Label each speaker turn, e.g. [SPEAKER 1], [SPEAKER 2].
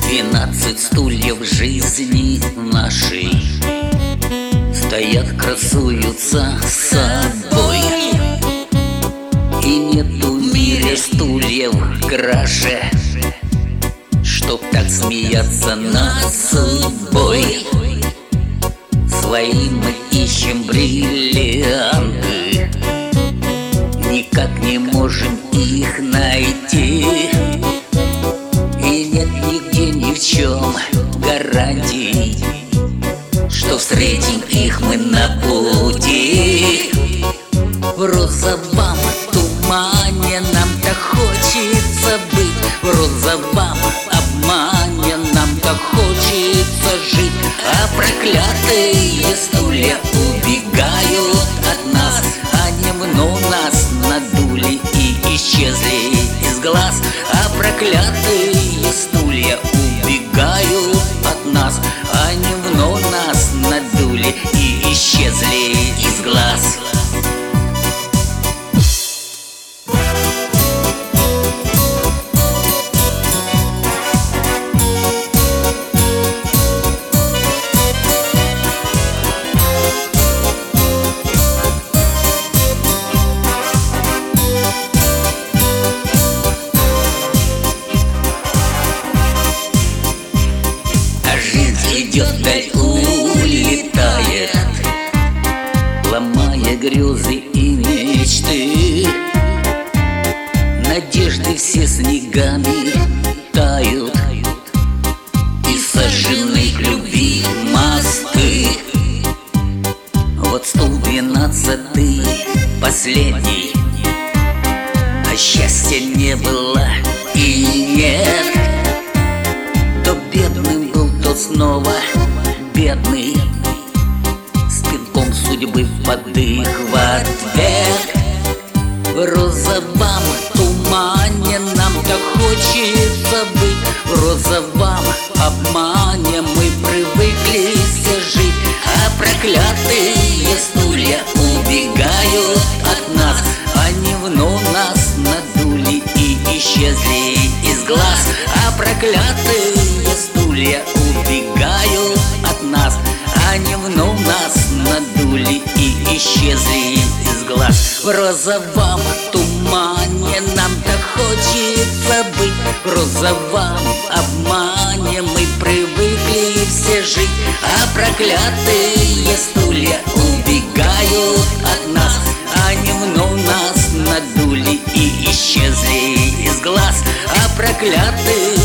[SPEAKER 1] 12 стульев жизни нашей стоят, красуются с собой. И нету в мире стульев краше, чтоб так смеяться над судьбой. Свои мы ищем бриллианты, никак не можем их найти. И нет нигде ни в чем гарантий, что встретим их мы на пути. В розовом тумане нам так хочется быть, в розовом обмане нам так хочется жить. А проклятые стулья убегают от нас, они вновь нас надули и исчезли из глаз. А проклятые стулья убегают от нас, они вновь нас надули и исчезли из глаз. Идет вдаль, улетает, ломая грезы и мечты. Надежды все снегами тают, и сожжены к любви мосты. Вот стул 12-й, последний, а счастья не было и нет. То бедным был, тот снова бедный, с пинком судьбы под их в ответ. В розовом тумане нам так хочется быть, в розовом обмане мы привыкли все жить. А проклятые стулья убегают от нас, они вновь нас надули и исчезли из глаз. А проклятые стулья убегают от нас, они вновь нас надули и исчезли из глаз. В розовом тумане нам так хочется быть, в розовом обмане мы привыкли все жить. А проклятые стулья убегают от нас, они вновь нас надули и исчезли из глаз. А проклятые